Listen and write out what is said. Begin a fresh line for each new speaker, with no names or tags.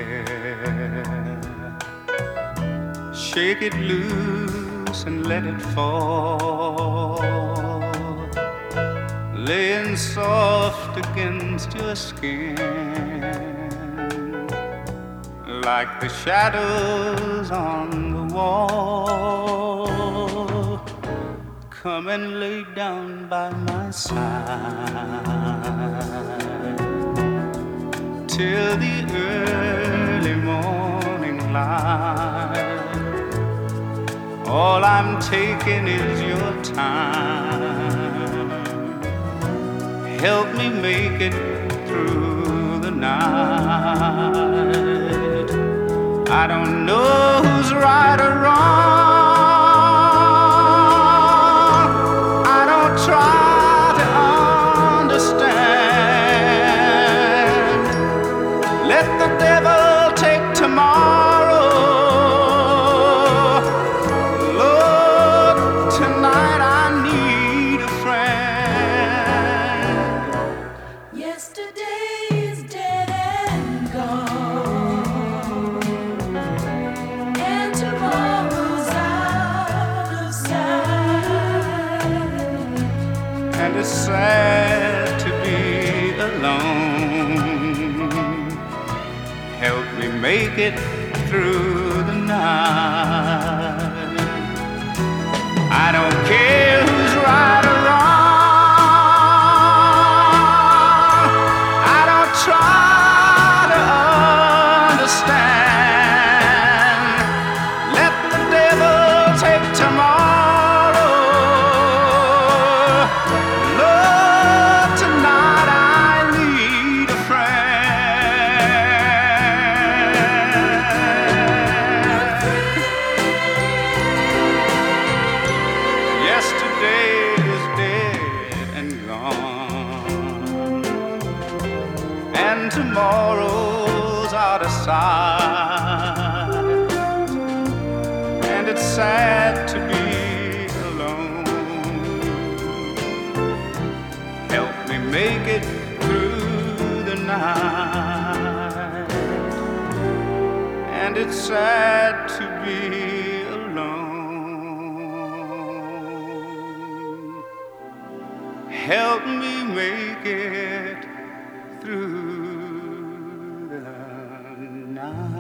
hair. Shake it loose and let it fall, laying soft against your skin, like the shadows on the wall. Come and lay down by my side till the early morning light. All I'm taking is your time. Help me make it through the night. I don't know who's right or wrong. I don't try to understand. Let the devil take tomorrow. Lord, tonight I need a friend.
Yesterday is dead and gone, and tomorrow's out of sight.
And it's sad to be alone. Help me make it through the night. I don't care who's right or wrong. I don't try to understand. Let the devil take tomorrow. Lord, tonight I need a friend. Yesterday is dead and gone, and tomorrow's out of sight. And it's sad to be alone. Help me make it through the night. And it's sad to be alone. Help me make it through the night.